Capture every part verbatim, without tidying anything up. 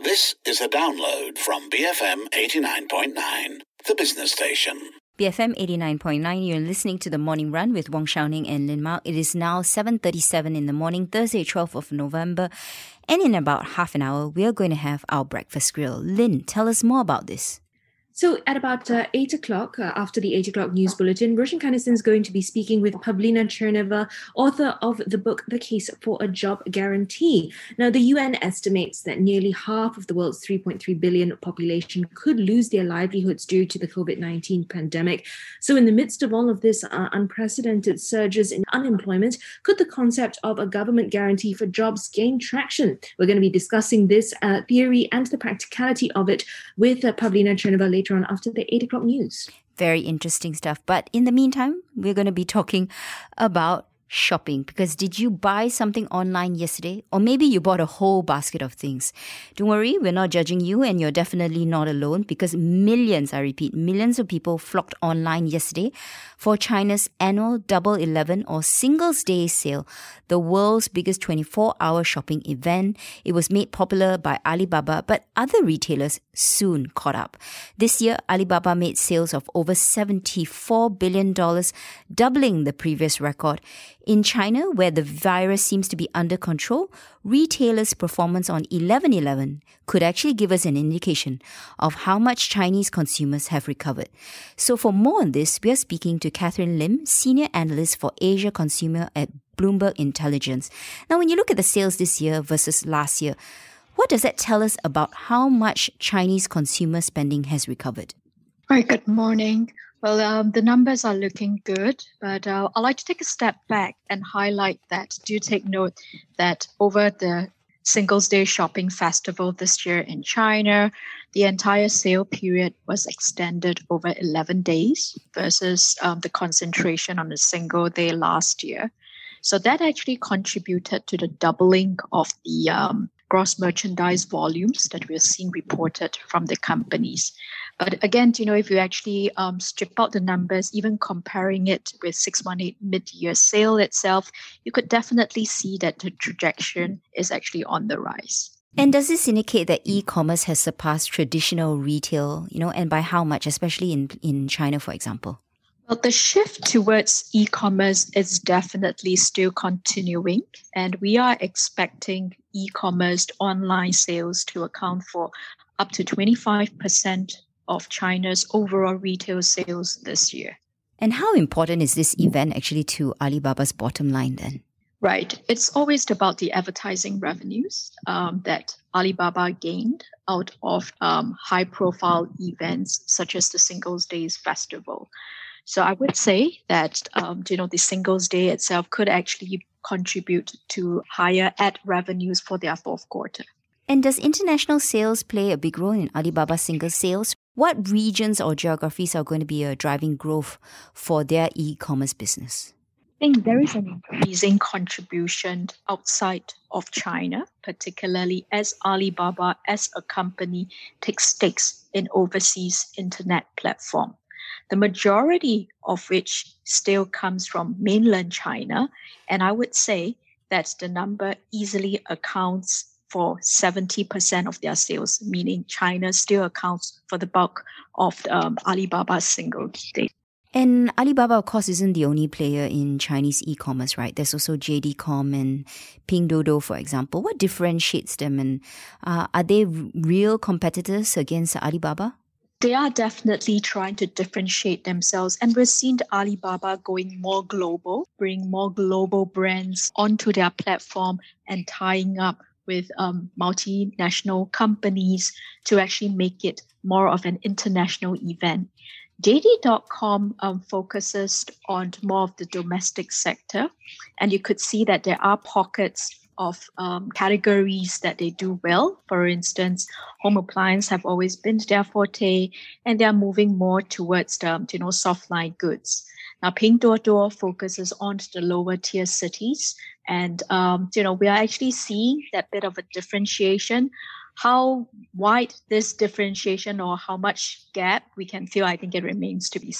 This is a download from B F M eighty-nine point nine, the business station. B F M eighty-nine point nine, you're listening to The Morning Run with Wong Shao-ning and Lin Mao. It is now seven thirty-seven in the morning, Thursday, twelfth of November. And in about half an hour, we are going to have our breakfast grill. Lin, tell us more about this. So at about uh, eight o'clock, uh, after the eight o'clock news bulletin, Roshan Kanesan is going to be speaking with Pavlina Cherneva, author of the book, The Case for a Job Guarantee. Now, the U N estimates that nearly half of the world's three point three billion population could lose their livelihoods due to the covid nineteen pandemic. So in the midst of all of this uh, unprecedented surges in unemployment, could the concept of a government guarantee for jobs gain traction? We're going to be discussing this uh, theory and the practicality of it with uh, Pavlina Cherneva later on after the eight o'clock news. Very interesting stuff. But in the meantime, we're going to be talking about shopping, because did you buy something online yesterday? Or maybe you bought a whole basket of things. Don't worry, we're not judging you, and you're definitely not alone, because millions, I repeat, millions of people flocked online yesterday for China's annual Double eleven or Singles Day sale, the world's biggest twenty-four hour shopping event. It was made popular by Alibaba, but other retailers soon caught up. This year, Alibaba made sales of over seventy-four billion dollars, doubling the previous record. In China, where the virus seems to be under control, retailers' performance on eleven eleven could actually give us an indication of how much Chinese consumers have recovered. So for more on this, we are speaking to Catherine Lim, Senior Analyst for Asia Consumer at Bloomberg Intelligence. Now, when you look at the sales this year versus last year, what does that tell us about how much Chinese consumer spending has recovered? Right, good morning. Well, um, the numbers are looking good, but uh, I'd like to take a step back and highlight that. Do take note that over the Singles Day shopping festival this year in China, the entire sale period was extended over eleven days versus um, the concentration on a single day last year. So that actually contributed to the doubling of the um, gross merchandise volumes that we're seeing reported from the companies. But again, you know, if you actually um, strip out the numbers, even comparing it with six one eight mid-year sale itself, you could definitely see that the trajectory is actually on the rise. And does this indicate that e-commerce has surpassed traditional retail, you know, and by how much, especially in, in China, for example? Well, the shift towards e-commerce is definitely still continuing, and we are expecting e-commerce online sales to account for up to twenty-five percent of China's overall retail sales this year. And how important is this event actually to Alibaba's bottom line then? Right. It's always about the advertising revenues um, that Alibaba gained out of um, high-profile events such as the Singles Days Festival. So I would say that um, you know the Singles Day itself could actually contribute to higher ad revenues for their fourth quarter. And does international sales play a big role in Alibaba's Singles sales? What regions or geographies are going to be a driving growth for their e-commerce business? I think there is an increasing contribution outside of China, particularly as Alibaba as a company takes stakes in overseas internet platform. The majority of which still comes from mainland China. And I would say that the number easily accounts for seventy percent of their sales, meaning China still accounts for the bulk of um, Alibaba's Singles Day. And Alibaba, of course, isn't the only player in Chinese e-commerce, right? There's also J D dot com and Pinduoduo, for example. What differentiates them, and uh, are they real competitors against Alibaba? They are definitely trying to differentiate themselves, and we're seeing Alibaba going more global, bring more global brands onto their platform and tying up with um, multinational companies to actually make it more of an international event. J D dot com um, focuses on more of the domestic sector, and you could see that there are pockets of um, categories that they do well. For instance, home appliance have always been their forte, and they are moving more towards the, you know, softline goods. Now, Pinduoduo focuses on the lower tier cities, and um, you know we are actually seeing that bit of a differentiation. How wide this differentiation or how much gap we can feel, I think it remains to be seen.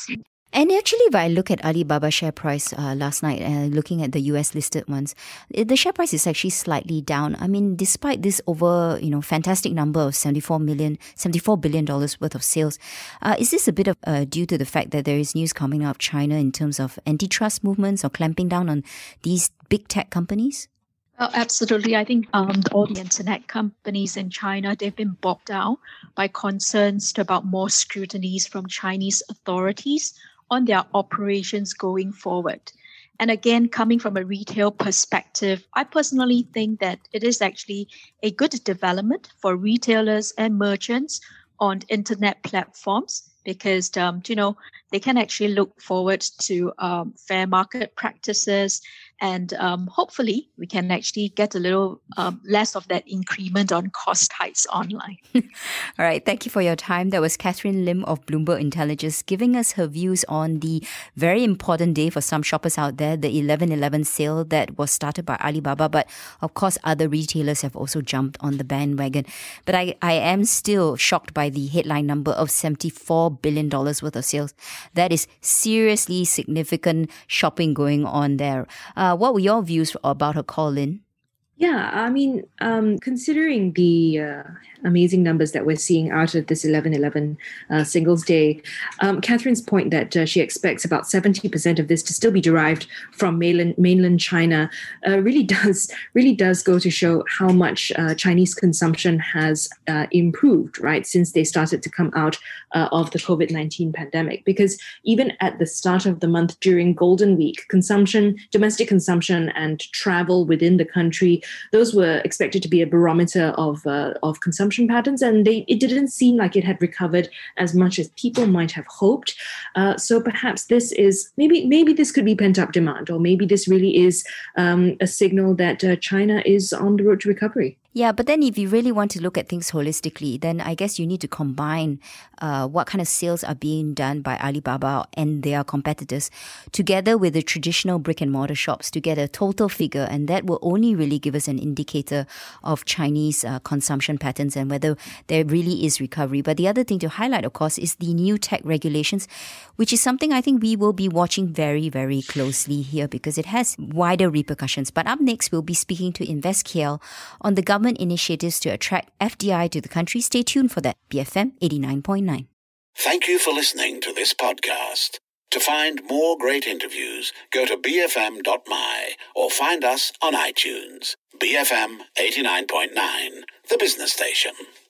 And actually, if I look at Alibaba share price uh, last night, uh, looking at the U S listed ones, the share price is actually slightly down. I mean, despite this over, you know, fantastic number of seventy-four million, seventy-four billion dollars worth of sales, uh, is this a bit of uh, due to the fact that there is news coming out of China in terms of antitrust movements or clamping down on these big tech companies? Oh, absolutely. I think um, all the internet companies in China, they've been bogged down by concerns about more scrutinies from Chinese authorities on their operations going forward. And again, coming from a retail perspective, I personally think that it is actually a good development for retailers and merchants on internet platforms because, um, you know, they can actually look forward to um, fair market practices. And um, hopefully we can actually get a little um, less of that increment on cost hikes online. All right. Thank you for your time. That was Catherine Lim of Bloomberg Intelligence giving us her views on the very important day for some shoppers out there, the eleven eleven sale that was started by Alibaba. But of course, other retailers have also jumped on the bandwagon. But I, I am still shocked by the headline number of seventy-four billion dollars worth of sales. That is seriously significant shopping going on there. Uh, what were your views about her call, Lynn? Yeah, I mean, um, considering the uh, amazing numbers that we're seeing out of this eleven eleven uh, Singles Day, um, Catherine's point that uh, she expects about seventy percent of this to still be derived from mainland, mainland China uh, really does really does go to show how much uh, Chinese consumption has uh, improved, right, since they started to come out uh, of the COVID nineteen pandemic. Because even at the start of the month during Golden Week, consumption, domestic consumption and travel within the country, those were expected to be a barometer of uh, of consumption patterns, and they it didn't seem like it had recovered as much as people might have hoped. Uh, so perhaps this is maybe maybe this could be pent up demand, or maybe this really is um, a signal that uh, China is on the road to recovery. Yeah, but then if you really want to look at things holistically, then I guess you need to combine uh, what kind of sales are being done by Alibaba and their competitors together with the traditional brick and mortar shops to get a total figure. And that will only really give us an indicator of Chinese uh, consumption patterns and whether there really is recovery. But the other thing to highlight, of course, is the new tech regulations, which is something I think we will be watching very, very closely here because it has wider repercussions. But up next, we'll be speaking to InvestKL on the government initiatives to attract F D I to the country. Stay tuned for that. B F M eighty-nine point nine. Thank you for listening to this podcast. To find more great interviews, go to b f m dot m y or find us on iTunes. B F M eighty-nine point nine, the business station.